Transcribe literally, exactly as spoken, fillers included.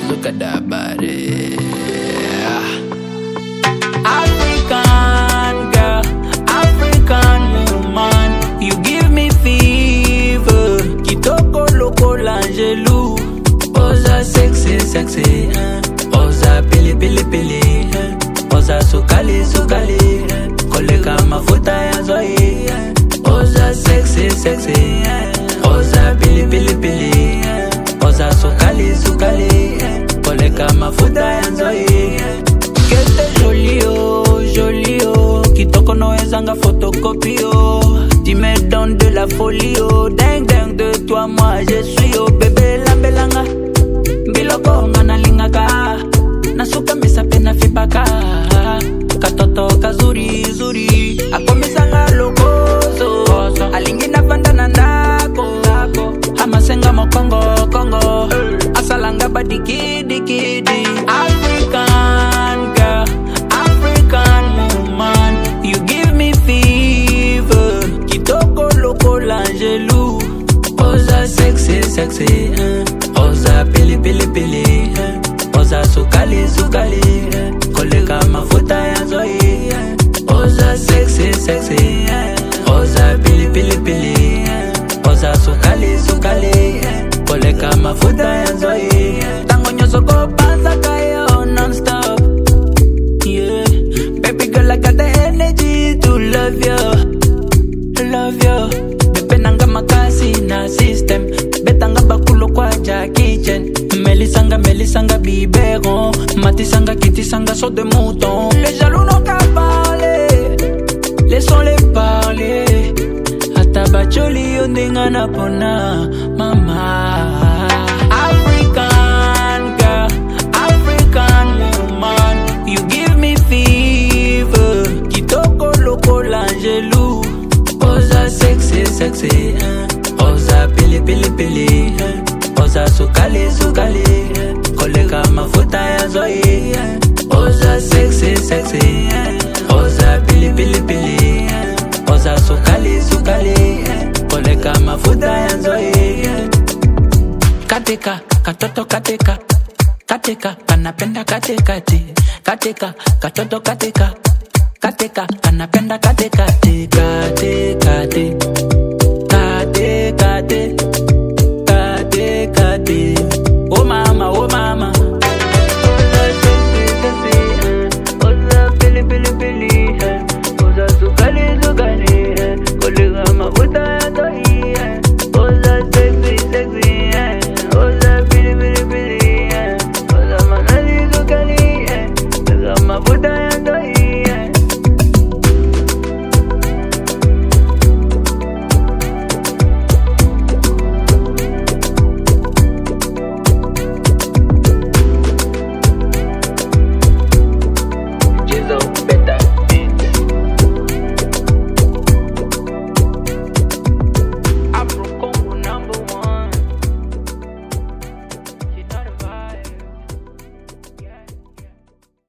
look at that body. African girl, African woman, you give me fever. Kitoko loco l'angelou. Oza sexy, sexy, hein. Oza pili, pili, pili, hein. Oza sukali, sukali, hein. Koleka mafuta ya zoi, hein. Oza sexy, sexy, hein. Oza pili, pili, pili, hein. Oza sukali, sukali, hein. Koleka mafuta ya zoi, hein. Kete jolie, oh, jolie, oh. Kitoko no ezanga photocopie, oh. Tu me donnes de la folie, oh. Ding, ding, de toi, moi, je suis, oh. Bébé, lambelanga. Biloko ngana lingaka. Nasuka misa pena fibaka. Katoto kazuri, zuri. Ako misanga lokozo. Alingi na vandana ndako. Hamasenga mokongo, kongo. Asalanga badiki, diki, di. African girl, African woman, you give me fever. Kitoko loco l'angelou. Oza sexy, sexy, hein. Oza pili, pili, pili, hein. Oza sukali, sukali, hein. Koleka mafuta ya zoi, hein. Oza sexy, sexy, hein. Oza pili, pili, pili, hein. Oza sukali, sukali, hein. Koleka mafuta ya zoi, hein. Tango nyoso ko panza kayo non-stop. Yeah, baby girl, I got the energy to love you, love you. Bebe nanga makasi na system. Betanga bakulo kwa ja kitchen. Melisanga, melisanga biberon. Matisanga, kitisanga so de mouton. Les jaloux n'ont qu'à parler, laissons-les parler. Atabacholi ondinga na pona, mama. African girl, African woman, you give me fever. Kitoko loco l'angelou. Oza sexy, sexy, hein. Oza pili, pili, pili, hein. Oza sukali, sukali, hein. Koleka mafuta ya zoi, hein. Oza sexy, sexy, hein. Oza pili, pili, pili, hein. Oza sukali, sukali, hein. Koleka mafuta ya zoi, hein. Katika, katoto katika. Katika, kanapenda katikati. Katika, katoto katika. Katika, kanapenda katikati. Katikati.